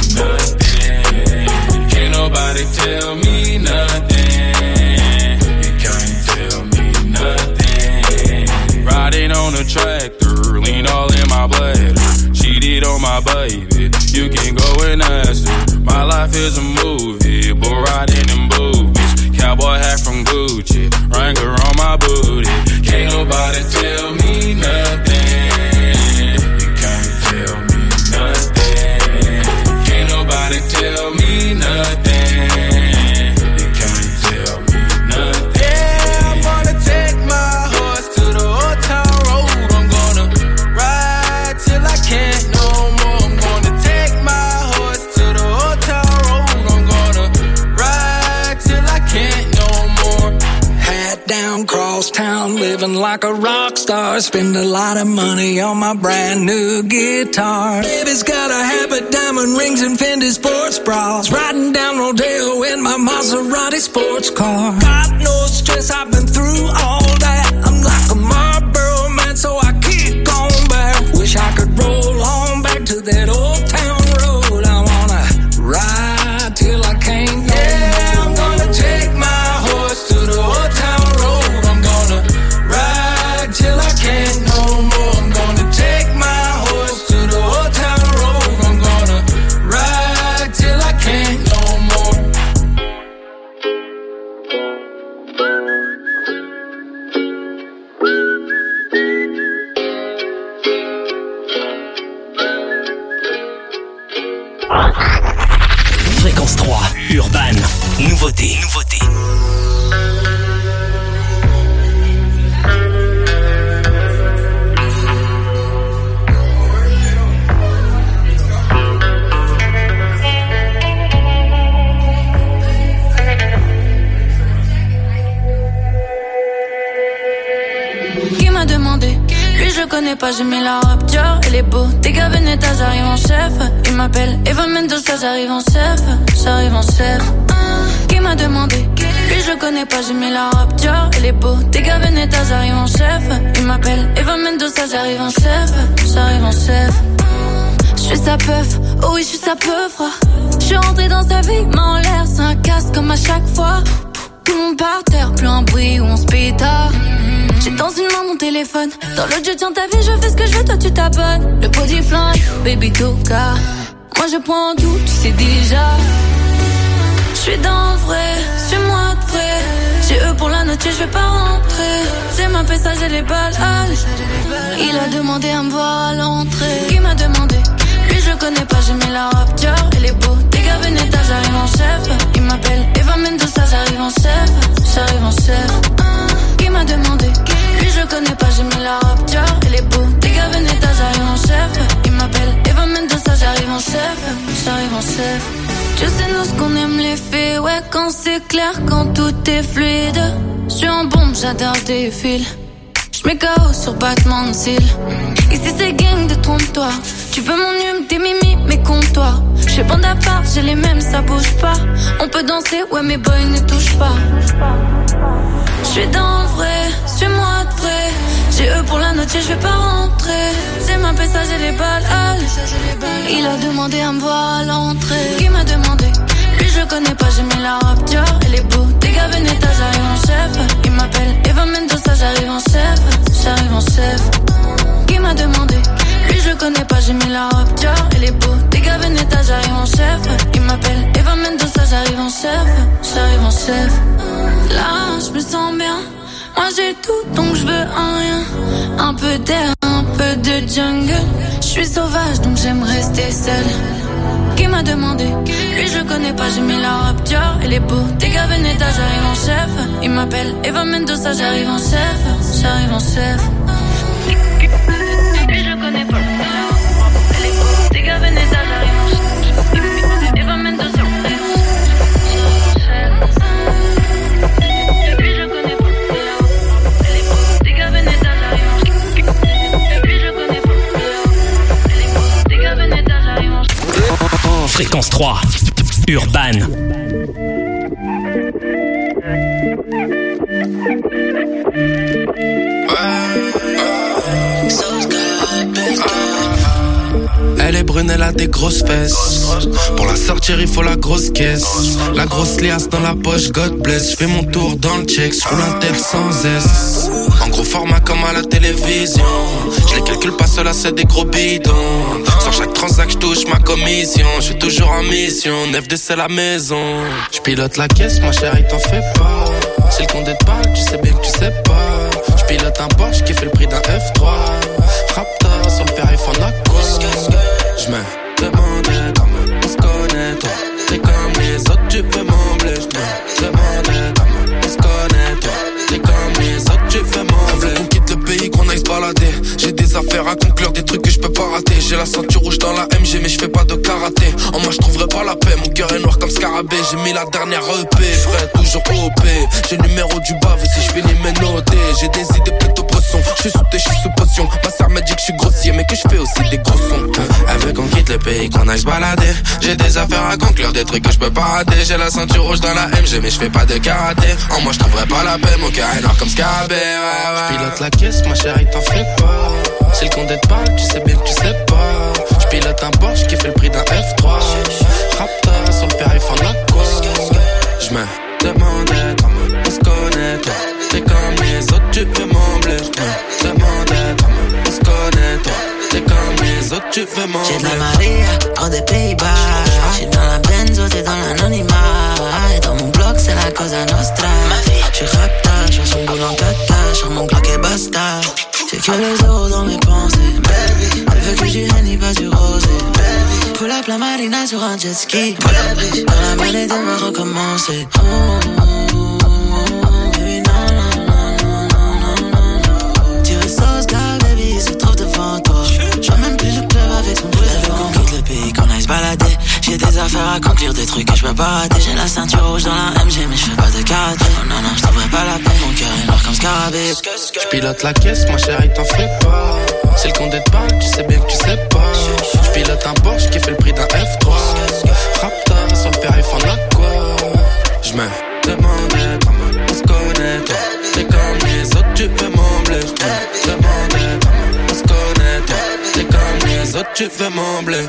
nothing. Can't nobody tell me nothing. You can't tell me nothing. Riding on a tractor, lean all in my bladder. Cheated on my baby, you can go and ask her. My life is a movie, but riding in boobies. Cowboy hat from Gucci, Wrangler on my booty. Can't nobody tell me nothing. You can't tell me nothing. Can't nobody tell me nothing. You can't tell me nothing. Yeah, I'm gonna take my horse to the old town road. I'm gonna ride till I can't no more. I'm gonna take my horse to the old town road. I'm gonna ride till I can't no more. Hat down, cross town, living like a rock star. Spend a lot of money on my brand new guitar. Baby's got a habit, diamond rings and Fendi sports bras. Riding down Rodeo in my Maserati sports car. Got no stress, I've been through all that. I'm like a Marlboro man, so I kick on back. Wish I could roll on back to that old town road. I wanna ride till I can't no Yeah, I'm gonna take my horse to the old town road. I'm gonna ride till I can't no more. I'm gonna take my horse to the old town road. I'm gonna ride till I can't no more. Fréquence trois. Urban. Nouveauté. Nouveauté. Qui m'a demandé? Lui je connais pas, j'ai mis la rap Dior. Elle est beau, t'es gars Veneta, j'arrive en chef. Il m'appelle Eva Mendoza, j'arrive en chef. J'arrive en chef. Qui m'a demandé? Lui je connais pas, j'ai mis la rap Dior. Elle est beau, t'es gars Veneta, j'arrive en chef. Il m'appelle Eva Mendoza, j'arrive en chef. J'arrive en chef. J'suis sa peuf, oh oui j'suis sa peuf. J'suis rentré dans sa vie, main en l'air, c'est un casse comme à chaque fois. Tout le monde par terre, plus un bruit où on se pétard. J'ai dans une main mon téléphone, dans l'autre je tiens ta vie, je fais ce que je veux, toi tu t'abonnes. Le body flingue, baby coca. Moi je prends tout, tu sais déjà. J'suis dans le vrai, suis-moi de près. J'ai eux pour la note, je vais pas rentrer. J'ai ma paisa, j'ai les balles, allez. Il a demandé à me voir à l'entrée. Qui m'a demandé? Lui je connais pas, j'ai mis la rapture. Elle est beau, des gars Veneta, j'arrive en chef. Il m'appelle Eva Mendoza, j'arrive en chef. J'arrive en chef. Qui m'a demandé? Lui je connais pas, j'ai mis la rapture. Elle est beau, des gars Veneta, j'arrive en chef. Il m'appelle Eva Mendoza, j'arrive en chef. J'arrive en chef. Tu sais nous ce qu'on aime les faits. Ouais quand c'est clair, quand tout est fluide. J'suis en bombe, j'adore des fils. J'mets K O sur battement de cils. Ici c'est gang, détrompe-toi. Tu veux mon hume, des mimi, mais compte-toi. J'fais bande à part, j'ai les mêmes, ça bouge pas. On peut danser, ouais mes boys ne touchent pas. J'suis dans le vrai, suis-moi de près. J'ai eux pour la note, je vais pas rentrer. J'ai ma paisa, j'ai les balles, allez. Il a demandé à me voir à l'entrée. Qui m'a demandé? Lui je connais pas, j'ai mis la rapture. Elle est beau, des gars Veneta, j'arrive en chef. Il m'appelle Eva Mendoza, j'arrive en chef. J'arrive en chef. Qui m'a demandé? Lui je connais pas, j'ai mis la rapture. Elle est beau, des gars Veneta, j'arrive en chef. Il m'appelle Eva Mendoza, j'arrive en chef. J'arrive en chef. Là je me sens bien. Moi j'ai tout donc je veux un rien. Un peu d'air, un peu de jungle. Je suis sauvage donc j'aime rester seule. Qui m'a demandé? Lui je connais pas, j'ai mis la rapture. Elle est beau, des gars Veneta, j'arrive en chef. Il m'appelle Eva Mendoza, j'arrive en chef. J'arrive en chef. Lui je connais pas. Elle est beau, des gars Veneta, j'arrive en chef. Eva Mendoza, j'arrive en chef. Lui je connais pas. Elle est beau, des gars Veneta, j'arrive en chef. Lui je connais pas. Elle est beau, des gars Veneta, j'arrive en chef. Fréquence trois, Urban. Elle est brune, elle a des grosses fesses. Pour la sortir, il faut la grosse caisse. La grosse liasse dans la poche, God bless. J'fais mon tour dans le check, j'roule un terre sans S. En gros format comme à la télévision. Je les calcule pas seul, c'est des gros bidons. Sur chaque transac, j'touche ma commission. J'suis toujours en mission, neuf D c'est la maison. J'pilote la caisse, ma chérie, t'en fais pas. Si le compte est de balle, tu sais bien que tu sais pas. J'pilote un Porsche qui fait le prix d'un F trois. Raptor sur le périph' en aqua. J'me demandais comment on se connaît, toi. T'es comme les autres, tu peux m'embler. J'me demandais comment on se connaît, toi. T'es comme les autres, tu fais m'embler. Elle veut qu'on quitte le pays, qu'on aille se balader. J'ai des affaires à conclure, des trucs que je peux pas rater. J'ai la ceinture rouge dans la M G, mais je fais pas de karaté. En moi, je trouverai pas la paix, mon cœur est noir comme scarabée. J'ai mis la dernière E P, frère, toujours O P. J'ai le numéro du bave, si je finis mes notés. J'ai des idées plutôt bressons, je suis sous thé, je suis sous potion. Ma sœur me dit que je suis grossier, mais que je fais aussi des gros sons. Elle veut qu'on quitte le pays, qu'on aille se balader. J'ai des affaires à conclure, des trucs que je peux pas rater. J'ai la ceinture rouge dans la M G, mais je fais pas de karaté. En moi, je trouverai pas la paix, mon cœur est noir comme scarabée. Ouais, ouais. J'pilote la caisse, ma chérie, t'en fais pas. Si le compte est de balle, tu sais bien que tu sais pas. J'pilote un Porsche qui fait le prix d'un F trois. Raptor sur le périph' en aqua. J'me demandais comment on se connaît, toi. T'es comme les autres, tu peux m'embler. J'me demandais comment on se connaît, toi. T'es comme les autres, tu peux m'embler. J'ai de la Maria, hors des Pays-Bas. J'suis dans la Benzo, t'es dans l'anonymat. Et dans mon bloc, c'est la Cosa Nostra. J'suis rapta, j'suis son boule en tata. J'suis mon Glock et basta. J'ai que les euros dans mes pensées. Elle veut que du Henny, pas du rosé. Pull up la marina sur un jet ski. Dans la mêlée de me recommencer. Oh, oh, oh, oh, baby, non, non, non, non, non, non. Tu veux sauce, baby, il se trouve devant toi. J'vois même plus le club avec son bruit. Elle veut qu'on quitte le pays, qu'on aille se balader. J'ai des affaires à conclure, des trucs que je peux pas rater. J'ai la ceinture rouge dans la M G, mais je fais pas de karaté. Oh non, non, je trouverai pas la peine, mon cœur est noir comme scarabée. J'pilote la caisse, ma chérie, t'en fais pas. Si le compte est de balle, tu sais bien que tu sais pas. J'pilote un Porsche qui fait le prix d'un F trois. Raptor sur le périph' en aqua. J'me demandais comment on se connaît, toi. T'es comme les autres, tu peux m'embler. J'me demandais comment on se connaît, toi. T'es comme les autres, tu peux m'embler.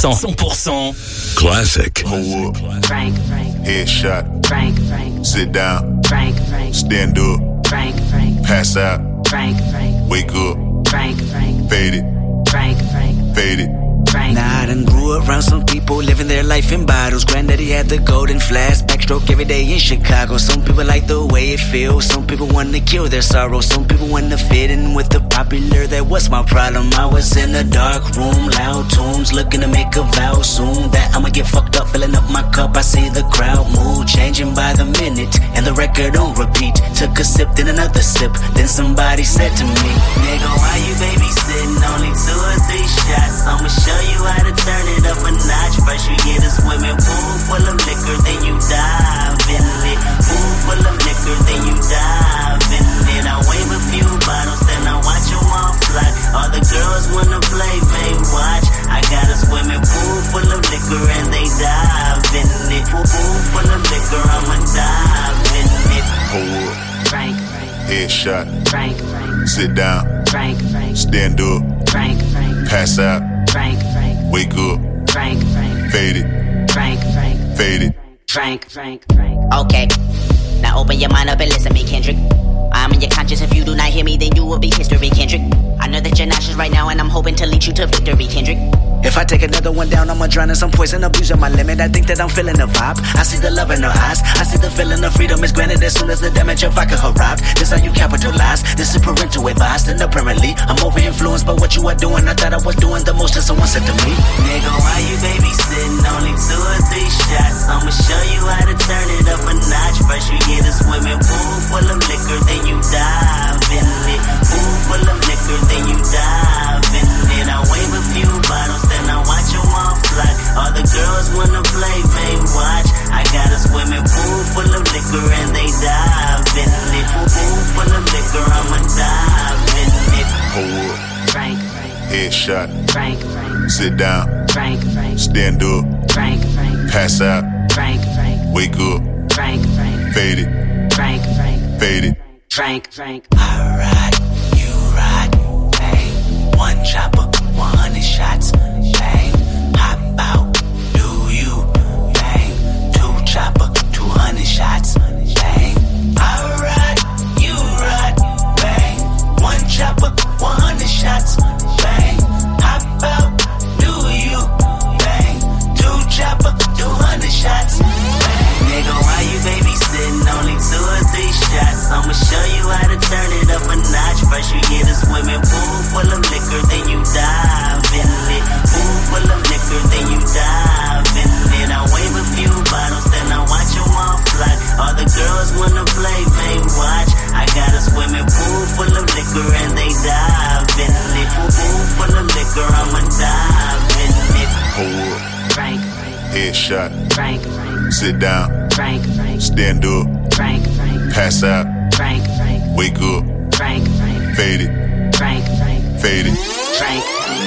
cent. cent pour cent. Classic. Hold up. Frank, Frank, Headshot. Frank, Frank, Sit down. Frank, Frank, Stand up. Frank, Frank, Pass out. Frank, Frank, Wake up. Frank, Frank, Fade it. Frank, Frank, Fade it. Frank. Nah, I done grew around some people living their life in bottles. Granddaddy had the golden flask, backstroke every day in Chicago. Some people like the way it feels. Some people want to kill their sorrow. Some people want to fit in with the popular. That was my problem. I was in a dark room, loud tunes, looking to make a vow soon that I'ma get fucked up, filling up my cup. I see the crowd mood changing by the minute, and the record on repeat. Took a sip, then another sip. Then somebody said to me, nigga, why you babysitting? Only two or three shots. I'ma show you how to turn it up a notch. First you get a swimming pool full of liquor, then you dive in it. Pool full of liquor, then you dive in it. I wave a few bottles, then I watch them all fly. All the girls wanna play, they watch. I got a swimming pool full of liquor and they dive in it. Pool full of liquor, I'ma dive in it. Hold up. Frank, Frank, Headshot. Frank, Frank, Sit down. Frank, Frank, Stand up. Frank, Frank, Pass out. Frank, Frank, Wake up. Frank, Frank, Fade it. Frank, Frank, Fade it. Frank, Frank, Frank. Okay, now open your mind up and listen me, Kendrick. I'm in your conscience. If you do not hear me, then you will be history, Kendrick. I know that you're nauseous right now, and I'm hoping to lead you to victory, Kendrick. If I take another one down, I'ma drown in some poison, abusing my limit. I think that I'm feeling the vibe. I see the love in her eyes. I see the feeling of freedom is granted as soon as the damage of vodka arrived. This how you capitalize. This is parental advice. And apparently, I'm over influenced by what you are doing. I thought I was doing the most, and someone said to me, Nigga, why you babysitting? Only two or three shots. I'ma show you how to turn it up a notch. First you get a swimming pool full of liquor, then you dive in it. Pool full of liquor, then you dive in it. I wave a few bottles, then I watch them all fly. All the girls wanna play, they watch. I got a swimming pool full of liquor and they dive in it. Pool full of liquor, I'ma dive in it. Hold up. Frank, Frank, Headshot. Frank, Frank, Sit down. Frank, Frank, Stand up. Frank, Frank, Pass out. Frank, Frank, Wake up. Frank, Frank, Fade it. Frank, Frank, Fade it. Frank, Frank. I ride, you ride, bang. One chopper, one hundred shots, bang. Hop out, do you, bang. Two chopper, two hundred shots, bang. I ride, you ride, bang. One chopper, one hundred shots, bang. Hop out, do you, bang. Two chopper, two hundred shots, bang. Nigga, why you babysitting? Only two or three shots. I'ma show you how to turn it up a notch. First you get a swimming pool full of liquor, then you dive in it. Pool full of liquor, then you dive in it. I wave a few bottles, then I watch them all fly. All the girls wanna play, they watch. I got a swimming pool full of liquor and they dive in it. Pool full of liquor, I'ma dive in it. Hold up. Frank, Frank, Headshot. Frank, Frank, Sit down. Frank, Frank, Stand up. Frank, Frank, Pass out. Frank, Frank, Wake up. Frank, Frank, Fade it. Frank, Frank, Fade it. Frank.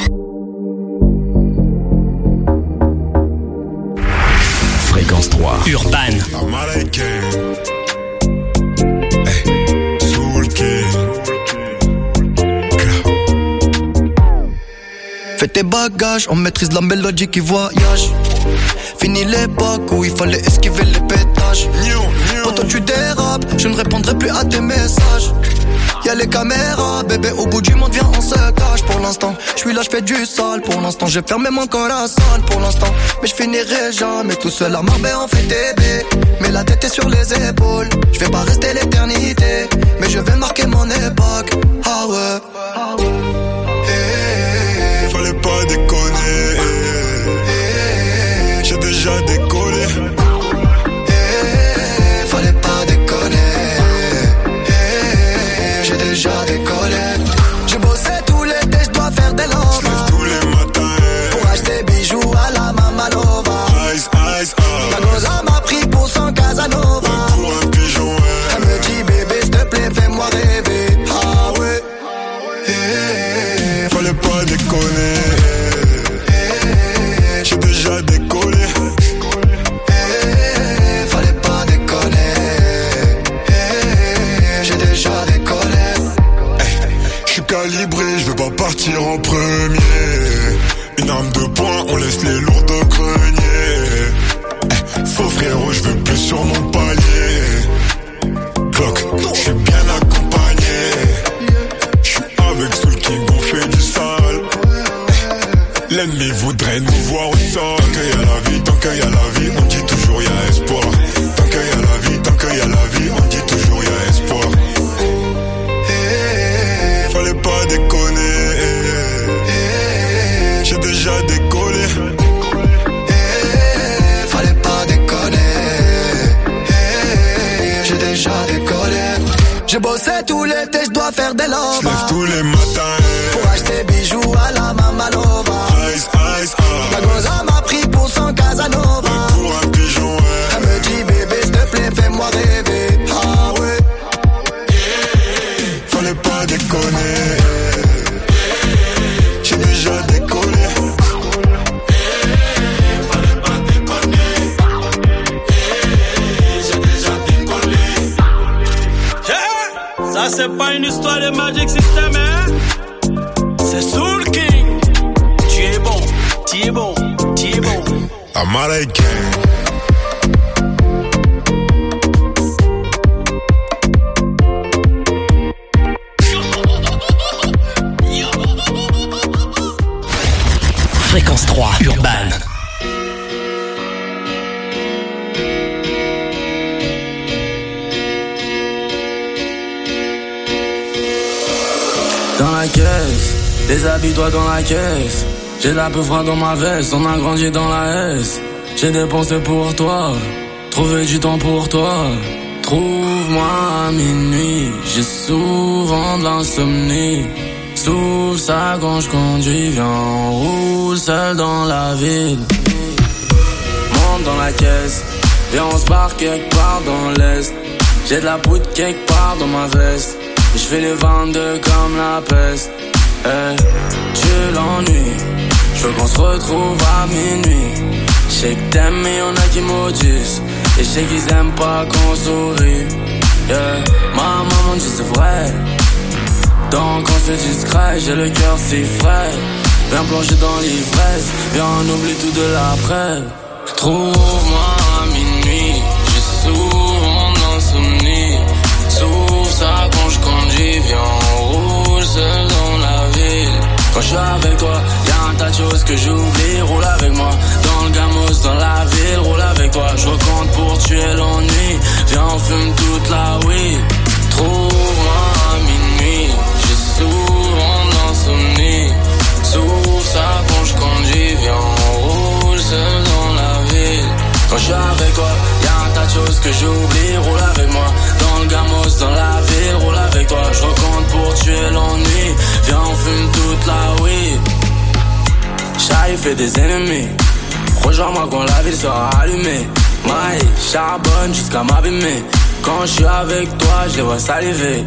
Fréquence trois. Urban. Fais tes bagages, on maîtrise la mélodie qui voyage. Fini l'époque où il fallait esquiver les pétages. Quand tu dérapes, je ne répondrai plus à tes messages. Y'a les caméras, bébé, au bout du monde, viens, on se cache. Pour l'instant, je suis là, je fais du sale. Pour l'instant, j'ai fermé mon corazon. Pour l'instant, mais je finirai jamais tout seul à Marbella, on fait T B. Mais la tête est sur les épaules. Je vais pas rester l'éternité, mais je vais marquer mon époque. Ah ouais, ah ouais. Hey, fallait pas déconner. Hey, j'ai déjà décollé. Hey, fallait pas déconner. Hey, j'ai déjà décollé. J'ai bossé tout l'été, je dois faire des love. J'lève tous les matins. Hey. Pour acheter bijoux à la Mamalova. Ice, ice, ice. La goza m'a pris pour son Casanova. Ouais, pour un pigeon, ouais. Elle me dit bébé, s'il te plaît, fais-moi rêver. Ah ouais. Hey, fallait pas déconner. J'ai déjà décollé. qu'il y a la vie, on dit toujours y a espoir. Tant qu'il y a la vie, tant qu'il y a la vie, on dit toujours y a espoir. Hey, fallait pas déconner. Hey, j'ai déjà décollé. Hey, fallait pas déconner. Hey, j'ai déjà décollé. J'ai bossé tout l'été, je dois faire des lovas. J'lève tous les matins pour acheter bijoux à la Mamalova. Ice, ice, ice. La goza m'a pris pour son Casanova. Mais pour un pigeon, ouais. Elle me dit bébé, s'il te plaît, fais-moi rêver. Ah ouais. Fallait pas déconner. J'ai déjà décollé. Fallait pas déconner. J'ai déjà décollé. Yeah. Ça c'est pas une histoire de Magic System, hein. C'est Soul King. Tu es bon, tu es bon, tu es bon. Américain. Fréquence trois, Urban. Dans la caisse, déshabille-toi dans la caisse. J'ai la peu froid dans ma veste, on a grandi dans la S. J'ai dépensé pour toi, trouvé du temps pour toi. Trouve-moi à minuit, j'ai souvent de l'insomnie. Souffle ça quand je conduis, viens on roule seul dans la ville. Monte dans la caisse, viens on se barre quelque part dans l'est. J'ai de la poudre quelque part dans ma veste. Je fais les vingt-deux comme la peste. Hey, tu l'ennuies, je veux qu'on se retrouve à minuit. Je sais que t'aimes mais y'en a qui maudissent. Et je sais qu'ils aiment pas qu'on sourit. Yeah, ma maman dit c'est vrai. Donc on se fait discret, j'ai le cœur si frais. Viens plonger dans l'ivresse, viens on oublie tout de l'après. Trouve-moi à minuit, j'ai souvent d'insomnie. Souffle ça quand je conduis, viens on roule seul dans la ville. Quand je suis avec toi, y'a un tas de choses que j'oublie. Roule avec moi, dans le gamos, dans la ville. Roule avec toi, je recompte pour tuer l'ennui. Viens on fume toute la weed. Trouve-moi à minuit, j'ai souvent d'insomnie. Souffle ça quand je conduis, viens on roule seul dans la ville. Quand je suis avec toi, y'a un tas de choses que j'oublie. Roule avec moi, dans le gamos, dans la ville. Roule avec toi, je recompte pour tuer l'ennui. Viens on fume toute la weed. Charlie fait des ennemis. Rejoins-moi quand la ville sera allumée. Maï, charbonne jusqu'à m'abîmer. Quand je suis avec toi, je les vois saliver.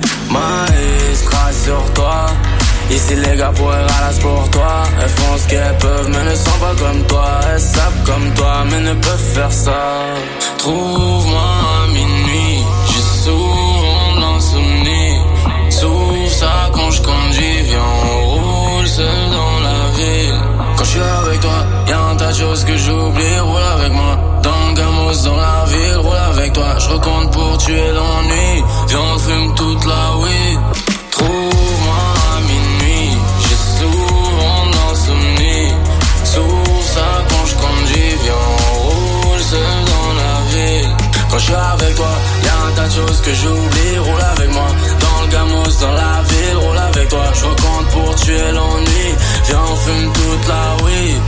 Maïstra sur toi. Ici les gars pourraient ralasse pour toi. Elles font ce qu'elles peuvent mais ne sont pas comme toi. Elles savent comme toi mais ne peuvent faire ça. Trouve-moi à minuit, j'ai souvent de l'insomnie. Souffle ça quand je conduis, viens on roule seul dans la ville. Quand je suis avec toi, y'a un tas de choses que j'oublie. Roule avec moi, dans le gamos, dans la ville. Roule avec toi, je recompte pour tuer l'ennui. Viens on fume toute la weed. Trouve-moi à minuit, j'ai souvent d'insomnie. Souffle ça quand je conduis, viens on roule seul dans la ville. Quand je suis avec toi, y'a un tas de choses que j'oublie. Roule avec moi, dans le gamos, dans la ville. Roule avec toi, je recompte pour tuer l'ennui. Viens on fume toute la weed.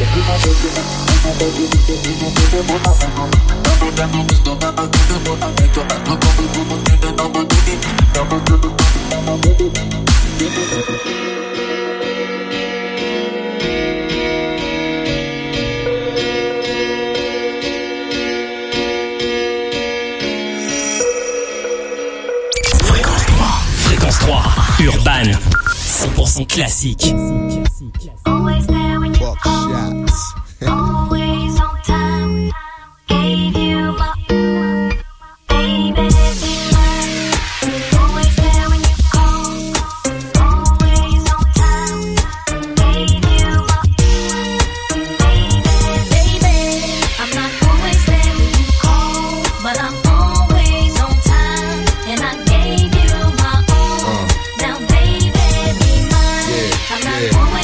Fréquence trois, Fréquence trois, Urban, cent pour cent classique. Always there when you call, always on time. Gave you my baby, be mine. Always there when you call, always on time. Gave you my baby, baby. I'm not always there when you call, but I'm always on time. And I gave you my all. Now baby, be mine. I'm not always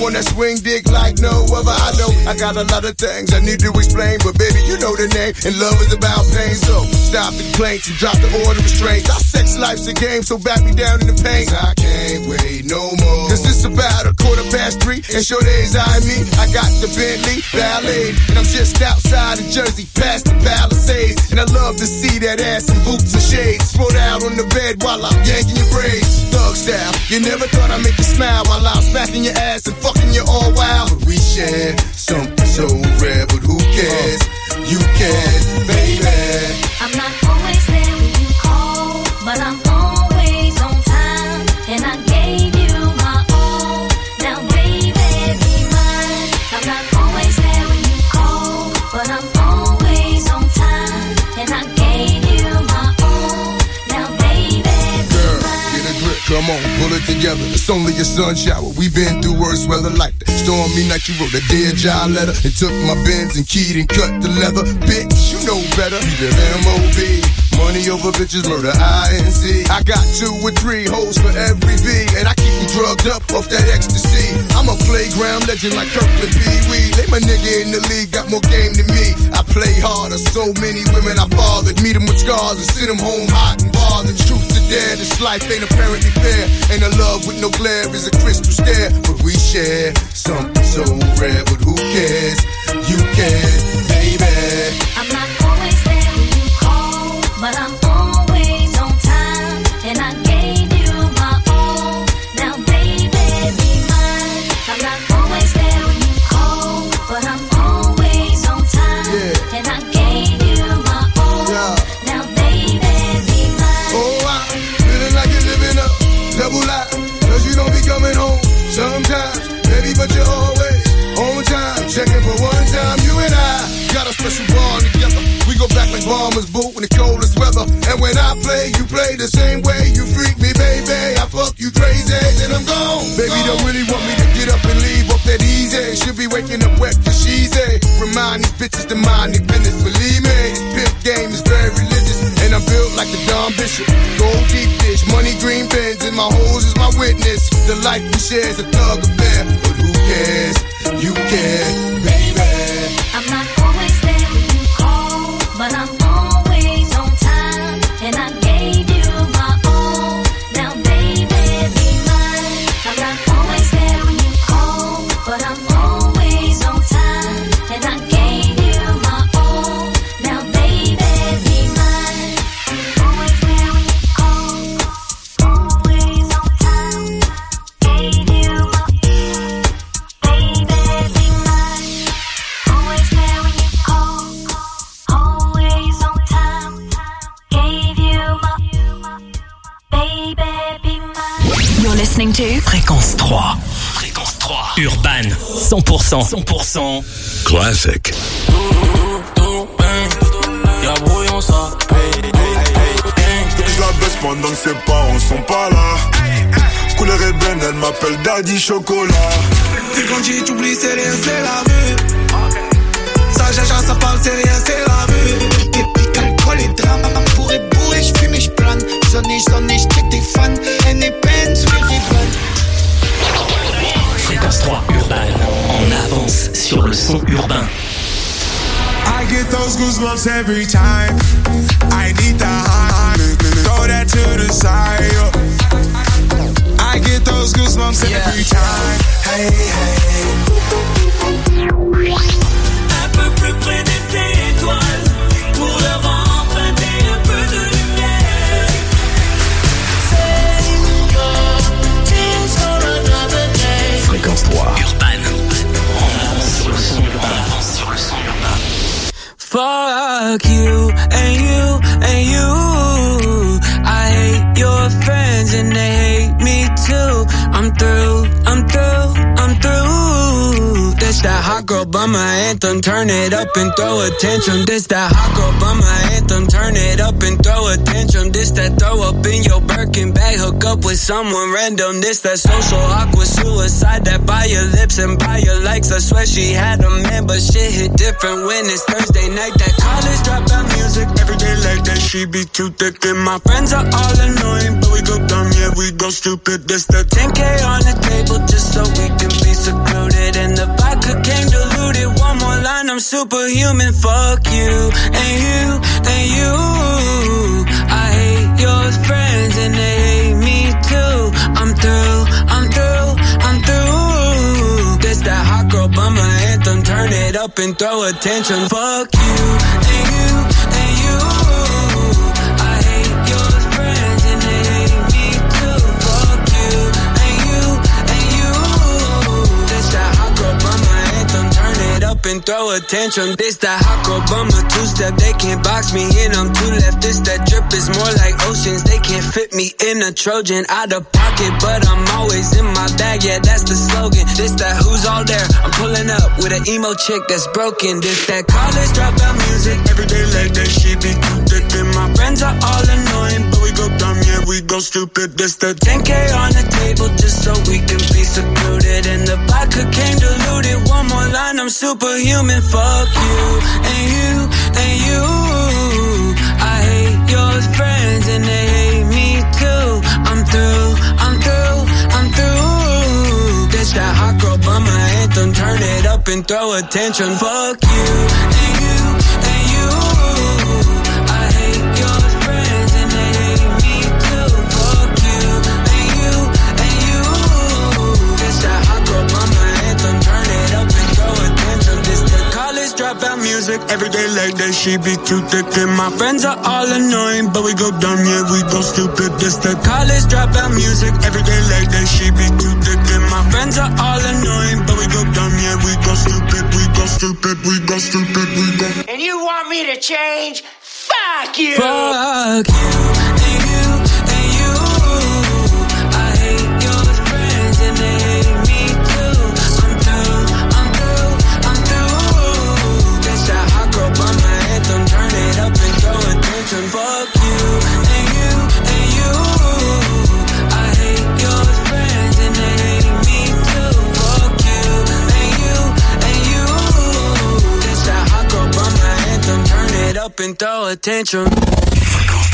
one that swing dick like no other. I know I got a lot of things I need to explain, but baby, you know the name, and love is about pain. So stop the complaints and drop the order of restraints. Our sex life's a game, so back me down in the pain. I can't wait no more, cause it's about a quarter past three, and sure days I me. I got the Bentley Ballet, and I'm just outside of Jersey, past the Palisades. And I love to see that ass in boots and shades, spread out on the bed while I'm yanking your braids. Thug style, you never thought I'd make you smile while I'm smacking your ass and fucking you all wild. But we share something so rare, but who cares? You can, baby. I'm not always there when you call, but I'm always on time, and I gave you my all. Now baby, be mine. I'm not always there when you call, but I'm always on time, and I gave you my all. Now baby, be Girl, mine. get a grip, come on, pull it together. It's only a sun shower. We been through worse weather like that. Stormy night, you wrote a Dear John letter and took my Benz and keyed and cut the leather. Bitch, you know better. You live M O B. Money over bitches, murder I N C. I got two or three hoes for every V, and I keep them drugged up off that ecstasy. I'm a playground legend like Kirkland Pee Wee. They my nigga in the league, got more game than me. I play harder, so many women I fathered. Meet them with scars and send them home hot and bothered. Truth to dare, this life ain't apparently fair. Ain't a love with no glare is a crystal stare. But we share something so rare, but who cares? You can, baby. I'm not always there when you call, but I'm always on time, and I gave you my all. Now baby, be mine. I'm not always there when you call, but I'm always on time, yeah. and I gave you my all. Yeah. Now baby, be mine. Oh, I feeling like you're living up, double life, cause you don't be coming home sometimes, baby, but you're always on time. Checking for one time, you and I got a special bond together. We go back like bombers, boo, in the coldest weather. And when I play, you play the same way. You freak me, baby, I fuck you crazy, then I'm gone. Baby, don't really want me to get up and leave up that easy. Should be waking up wet cause she's a. Remind these bitches to mind their business, believe me. This pimp game is very religious, and I'm built like the Don Bishop. Gold deep dish, money green bins, and my hoes is my witness. The life we share is a thug affair, but who cares? You care, baby. I'm not always there when you call, but I'm always on time, and I gave you my all. Now baby, be mine. I'm not always there when you call, but I'm always on time, and I gave you my all. Now baby, be mine. Always there when you call, always on time, gave you my baby, be mine. Always there when you call, always on time, gave you my baby, be mine. You're listening to Fréquence trois. Fréquence trois. Urban. cent pour cent. cent pour cent. Classic. Y'a brouillon ça. Je la baisse pendant que ses parents sont pas là. Couleur ébène, elle m'appelle Daddy Chocolat. J'ai grandi, t'oublies, c'est rien, c'est la vue. Ça jaja, ça parle, c'est rien, c'est la vue. Épique, alcool et drame, maman pourrait bourrer, j'fume et j'plane. J'sonne et j'sonne et j'check des fans. Elle n'est peine, sous les ribanes. Fréquence trois Urban. En avance sur le son urbain. I get those goosebumps every time. I need the high, throw that to the side. I get those goosebumps every time. Hey, hey. Un peu plus près des étoiles, pour leur emprunter un peu de lumière. Save your tears for another day. Fréquence trois Urban. En avance sur le son urbain. En avance sur le son urbain. Fuck you and you and you. I hate your friends and they hate me too. I'm through, I'm through, I'm through. This that hot girl bummer anthem, turn it up and throw a tantrum. This that hot girl bummer anthem, turn it up and throw a tantrum. This that throw up in your Birkin bag, hook up with someone random. This that social awkward suicide that buy your lips and buy your likes. I swear she had a man, but shit hit different when it's Thursday night. That college dropout music every day like that. She be too thick and my friends are all annoying, but we go dumb, yeah, we go stupid. This the ten K on the table just so we can be secluded. And the vodka came diluted. One more line, I'm superhuman. Fuck you, and you, and you. I hate your friends and they hate me too. I'm through, I'm through, I'm through. This that hot girl bummer anthem. Turn it up and throw attention. Fuck you, and you, and you. I hate your friends and they hate me too. Fuck you, and you, and you. This that hot girl bummer anthem. Turn it up and throw attention. This that hot girl bummer two-step. They can't box me in, I'm too left. This that drip is more like oceans. They can't fit me in a Trojan. Out of pocket, but I'm always in my bag. Yeah, that's the slogan. This that who's all there. I'm pulling up with an emo chick that's broken. This that college dropout music. every day like that. She be too thick and my friends are all annoying, but we go dumb, yeah, we go stupid. This the ten K on the table just so we can be secluded. And the vodka came diluted. One more line, I'm superhuman. Fuck you, and you, and you. I hate your friends and they hate me too. I'm through, I'm through, I'm through. This that hot girl bummer anthem. Turn it up and throw attention. Fuck you, and you, and you. I hate your friends and they hate me too. Fuck you, and you, and you. This that hot girl bummer anthem. Turn it up and throw attention. This the college dropout music. every day like that. She be too thick and my friends are all annoying, but we go dumb, yeah, we go stupid. This the college dropout music. every day like that. She be too thick and my friends are all annoying, but we go dumb, yeah, we go stupid, we go stupid, we go stupid, we go. And you want me to change? Fuck you! Fuck you, and you, and you. I hate your friends and they hate me too. I'm through, I'm through, I'm through. This that hot girl bummer anthem. Turn it up and throw attention. Fuck you, and you, and you. I hate your friends and they hate me too. Fuck you, and you, and you. This that hot girl bummer anthem. Turn it up and throw attention.